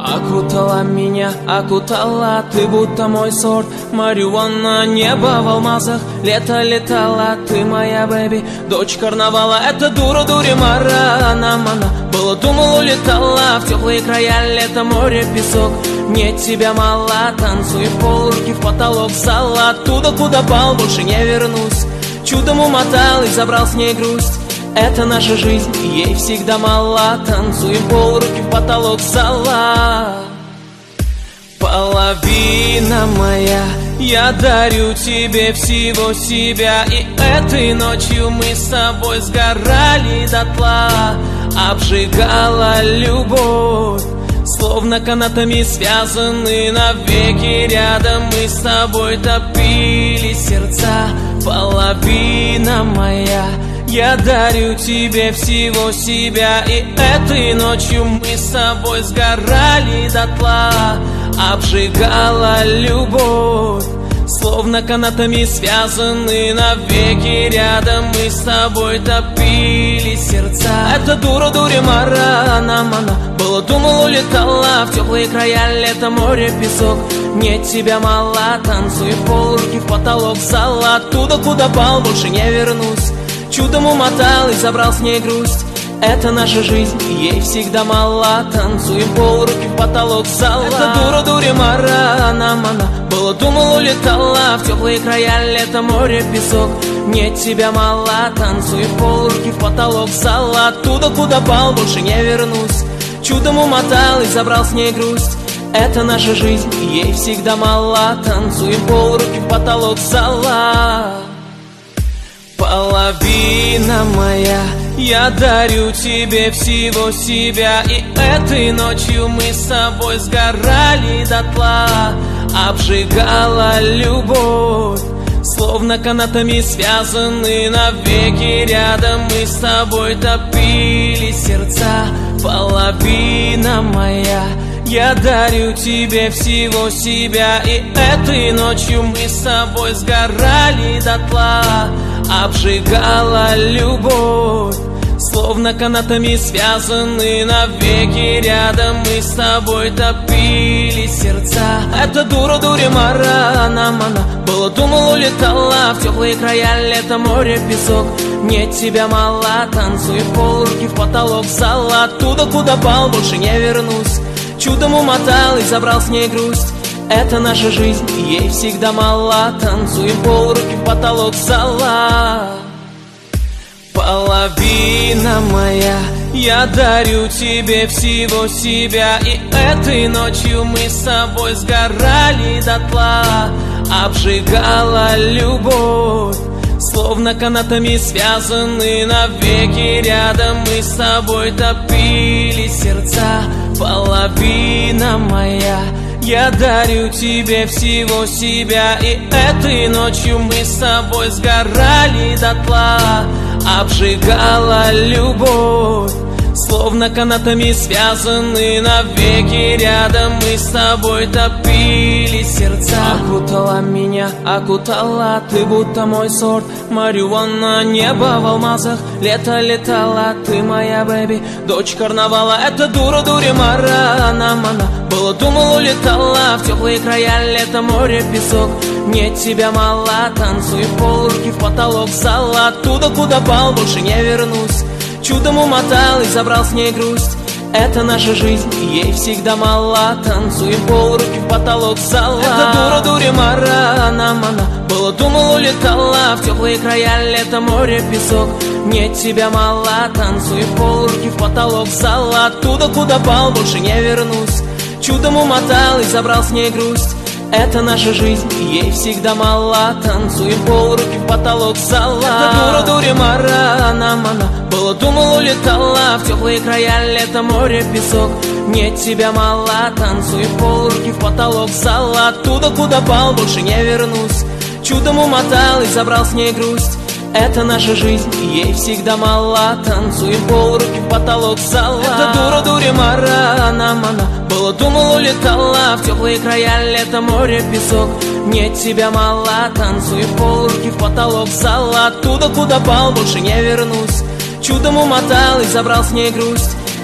Окутала меня, окутала, ты будто мой сорт марихуана. Небо в алмазах, лето летала, ты моя бэби, дочь карнавала. Это дура, дури, мара, она мана. Было, думал, улетала в теплые края, лето, море, песок. Мне тебя мало, танцуем пол, руки в потолок зала. Оттуда, куда пал, больше не вернусь. Чудом умотал и забрал с ней грусть. Это наша жизнь, ей всегда мало. Танцуем пол, руки в потолок зала. Половина моя, я дарю тебе всего себя. И этой ночью мы с тобой сгорали дотла. Обжигала любовь, словно канатами связаны навеки. Рядом мы с тобой топили сердца. Половина моя, я дарю тебе всего себя. И этой ночью мы с тобой сгорали дотла. Обжигала любовь, словно канатами связаны навеки. Рядом мы с тобой топили сердца. Это дура, дури, мара, она мана. Было, думал, улетала в теплые края, лето, море, песок. Мне тебя мало, танцуем пол, руки в потолок зала. Оттуда, куда пал, больше не вернусь. Чудом умотал и забрал с ней грусть. Это наша жизнь, ей всегда мало. Танцуем пол, руки в потолок зала. Это дура, дури, мара, она мана. Было, думал, улетала в теплые края, лето, море, песок. Мне тебя мало, танцуем пол, руки в потолок зала. Оттуда, куда пал, больше не вернусь. Чудом умотал и забрал с ней грусть. Это наша жизнь, ей всегда мало. Танцуем пол, руки в потолок зала. Половина моя, я дарю тебе всего себя. И этой ночью мы с тобой сгорали дотла. Обжигала любовь, словно канатами связаны навеки. Рядом мы с тобой топили сердца. Половина моя, я дарю тебе всего себя. И этой ночью мы с тобой сгорали дотла. Обжигала любовь, словно канатами связаны навеки. Рядом мы с тобой топили сердца. Это дура, дури, мара, она мана. Было, думал, улетала в теплые края, лето, море, песок. Мне тебя мало, танцуем пол, руки в потолок зала. Оттуда, куда пал, больше не вернусь. Чудом умотал и забрал с ней грусть. Это наша жизнь, ей всегда мало. Танцуем пол, руки в потолок зала. Половина моя, я дарю тебе всего себя. И этой ночью мы с тобой сгорали дотла. Обжигала любовь, словно канатами связаны навеки. Рядом мы с тобой топили сердца. Половина моя, я дарю тебе всего себя. И этой ночью мы с тобой сгорали дотла. Обжигала любовь, словно канатами связаны навеки. Рядом мы с тобой топили сердца. Окутала меня, окутала, ты будто мой сорт марихуана. Небо в алмазах, лето летала, ты моя бэби, дочь карнавала. Это дура, дури, мара, она мана. Было, думал, улетала в теплые края, лето, море, песок. Мне тебя мало, танцуем пол, руки в потолок зала. Оттуда, куда пал, больше не вернусь. Чудом умотал и забрал с ней грусть. Это наша жизнь, ей всегда мало. Танцуем пол, руки в потолок зала. Это дура, дури, мара, она мана. Было, думал, улетала в теплые края, лето, море, песок. Мне тебя мало, танцуем пол, руки в потолок зала. Оттуда, куда пал, больше не вернусь. Чудом умотал и забрал с ней грусть. Это наша жизнь, ей всегда мало. Танцуем пол, руки в потолок зала. Это дура, дури, мара, она мана. Было, думал, улетала в теплые края, лето, море, песок. Мне тебя мало, танцуем пол, руки в потолок зала. Оттуда, куда пал, больше не вернусь. Чудом умотал и забрал с ней грусть. Это наша жизнь, ей всегда мало. Танцуем пол, руки в потолок зала. Это дура, дури, мара, она мана. Было, думал, улетала в теплые края, лето, море, песок. Мне тебя мало, танцуем пол, руки в потолок зала. Оттуда, куда пал, больше не вернусь. Чудом умотал и забрал с ней грусть.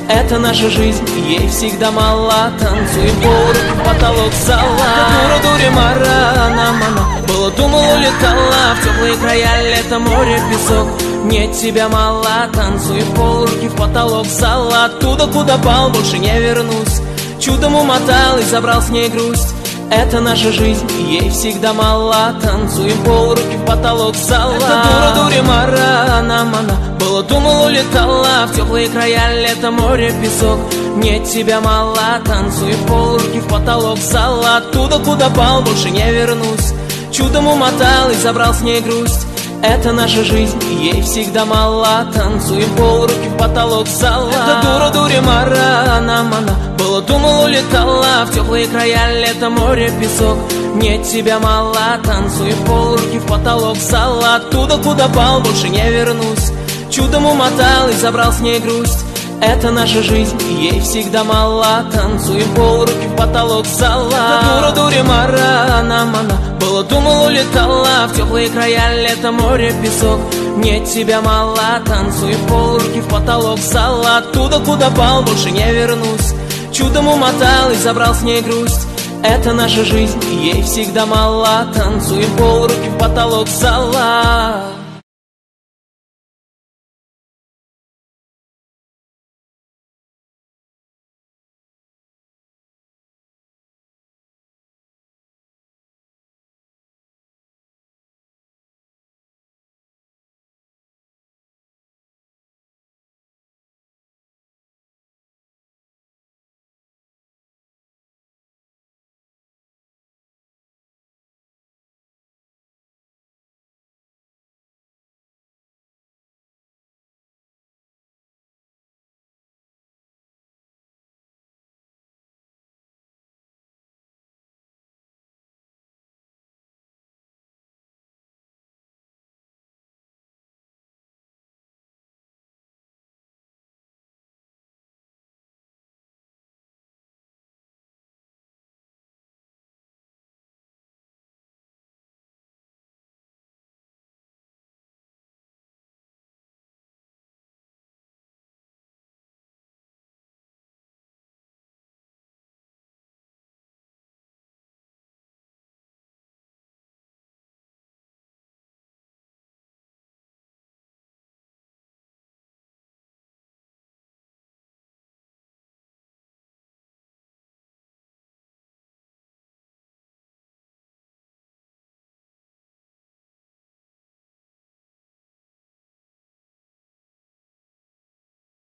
это наша жизнь, ей всегда мало. Танцуем полруки в потолок зала. Дура, дури, марана, мана. Было, думал, улетала в теплые края, лето, море, песок. Нет, тебя мало. Танцуем полруки в потолок зала. Оттуда, куда пал, больше не вернусь. Чудом умотал и забрал с ней грусть. Это наша жизнь, ей всегда мало. Танцуем полруки в потолок зала. Это дура, дури, марана, мана. Было, думал, улетала в теплые края, лето, море, песок. Нет, тебя мало. Танцуем полруки в потолок зала. Оттуда, куда пал, больше не вернусь. Чудом умотал и забрал с ней грусть. Это наша жизнь, ей всегда мало. Танцуем полруки в потолок зала. Это дура, дури, марана, мана. Было, думал, улетала в теплые края, лето, море, песок. Нет, тебя мало. Танцуем полруки в потолок зала. Оттуда, куда пал, больше не вернусь. Чудом умотал и забрал с ней грусть. Это наша жизнь, ей всегда мало. Танцуем полруки в потолок зала. Это дура, дури, марана, мана. Было, думал, улетала в теплые края, лето, море, песок. Нет, тебя мало. Танцуем полруки в потолок зала. Оттуда, куда пал, больше не вернусь. Чудом умотал и забрал с ней грусть. Это наша жизнь, ей всегда мало. Танцуем полруки в потолок зала.